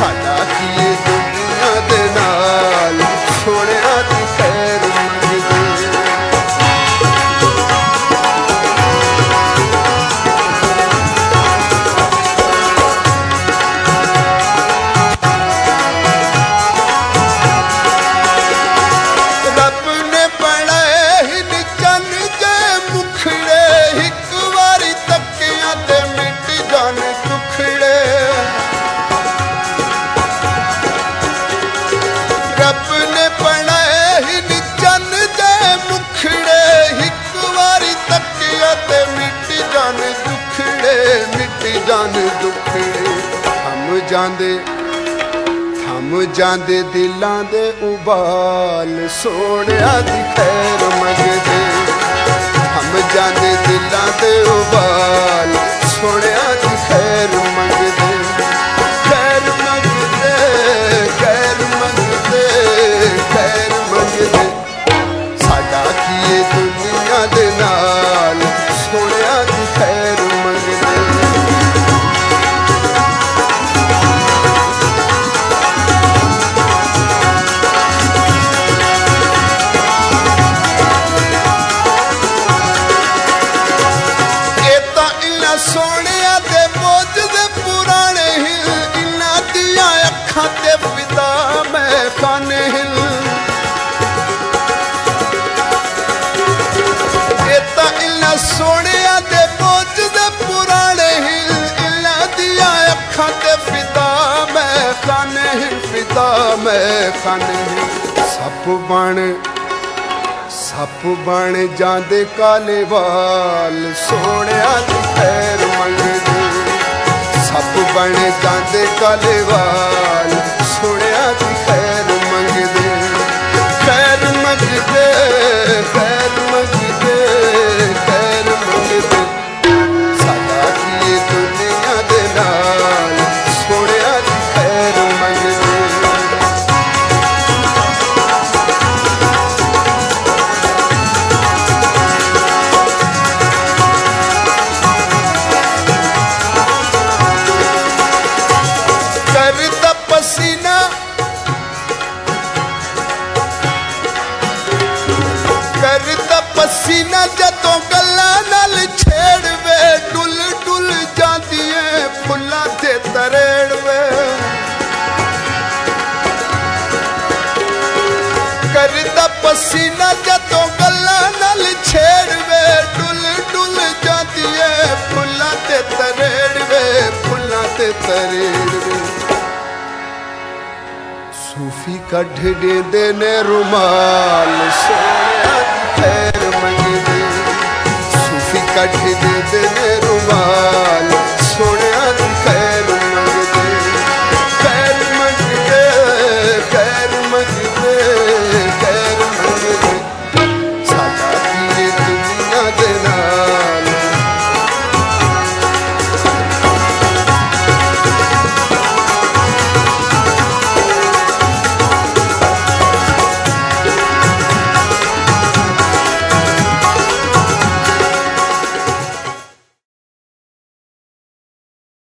साडा की दुनिया दे नाल सोहणिया दी खैर मंगदे। थम जांदे दिलां दे उबाल सोहणिया दी खैर मंगदे। थम जांदे दिलां दे उबाल सोहणिया दी खैर मंगदे। खैर मंगदे खैर मंगदे खैर मंगदे। साडा की दुनिया दे नाल सोहणिया दी खैर मंगदे। सोहणिया दे बोझ दे पुराने हिल इन्हां दियां अखां ते फिदा मैं खाने हिल। एता इन्हां सोहणिया दे बोझ दे पुराने हिल इन्हां दियां अखां ते फिदा मैं खाने हिल फिदा मैं खाने हिल। सप बन जांदे काले वाल सोहणिया दी खैर मंगदे। सप बन जांदे काले वाल सोहणिया दी खैर मंगदे। खैर मंगदे खैर मंगदे खैर मंगदे। साडा की दुनिया दे नाल सोहणिया दी खैर मंगदे। पसीना जदों गल्लां नाल छेड़वे डुल डुल जांदी ऐ फुल्लां ते तरेड़वे। करदा पसीना जदों गल्लां नाल छेड़वे डुल डुल जांदी ऐ फुल्लां ते तरेड़वे फुल्लां ते तरेड़वे। सूफी कढ देंदे ने रुमाल सोहणिया दी खैर मंगदे। सूफी कढ देंदे ने रुमाल